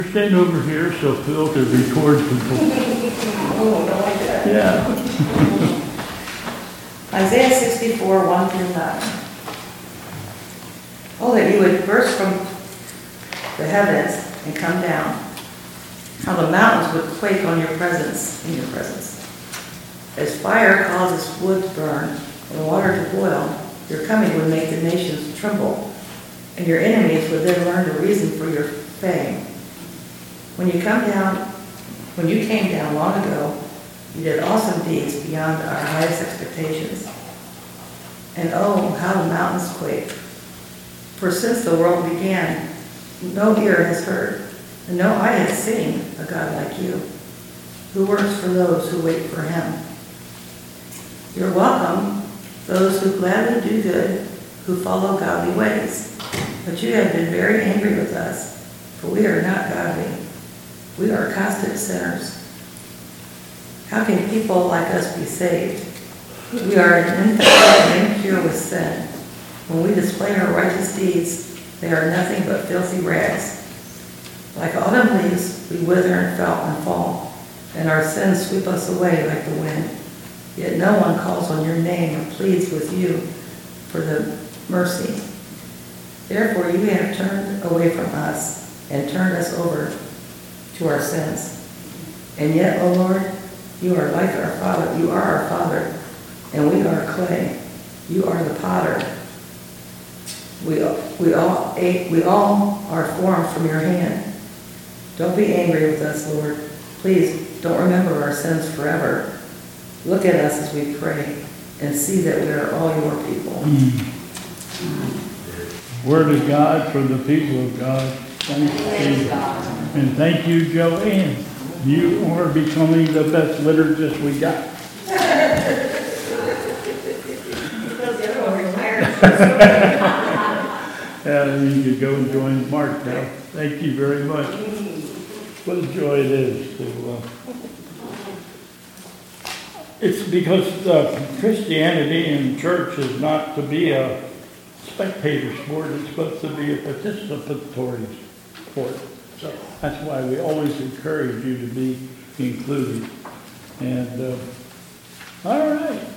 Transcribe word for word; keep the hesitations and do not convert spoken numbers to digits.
Stand over here so Phil can record people. Oh, I like that. Yeah. Isaiah sixty-four, one through nine. Oh, that you would burst from the heavens and come down. How the mountains would quake on your presence, in your presence. As fire causes wood to burn and water to boil, your coming would make the nations tremble, and your enemies would then learn the reason for your fame. When you come down, when you came down long ago, you did awesome deeds beyond our highest expectations. And oh, how the mountains quake. For since the world began, no ear has heard, and no eye has seen a God like you, who works for those who wait for him. You're welcome, those who gladly do good, who follow godly ways. But you have been very angry with us, for we are not godly. We are constant sinners. How can people like us be saved? We are infected and impure with sin. When we display our righteous deeds, they are nothing but filthy rags. Like autumn leaves, we wither and fell and fall, and our sins sweep us away like the wind. Yet no one calls on your name or pleads with you for the mercy. Therefore you have turned away from us and turned us over to our sins. And yet, O Lord, you are like our Father. You are our Father, and we are clay. You are the potter. We, we, all, we all are formed from your hand. Don't be angry with us, Lord. Please don't remember our sins forever. Look at us as we pray and see that we are all your people. Mm. Word of God for the people of God. Thank you. And thank you, Joanne. You are becoming the best liturgist we got. Yeah, you could go and join Mark now. Thank you very much. What a joy it is to. Uh, it's because uh, Christianity in church is not to be a spectator sport. It's supposed to be a participatory sport. So that's why we always encourage you to be included. And uh, all right.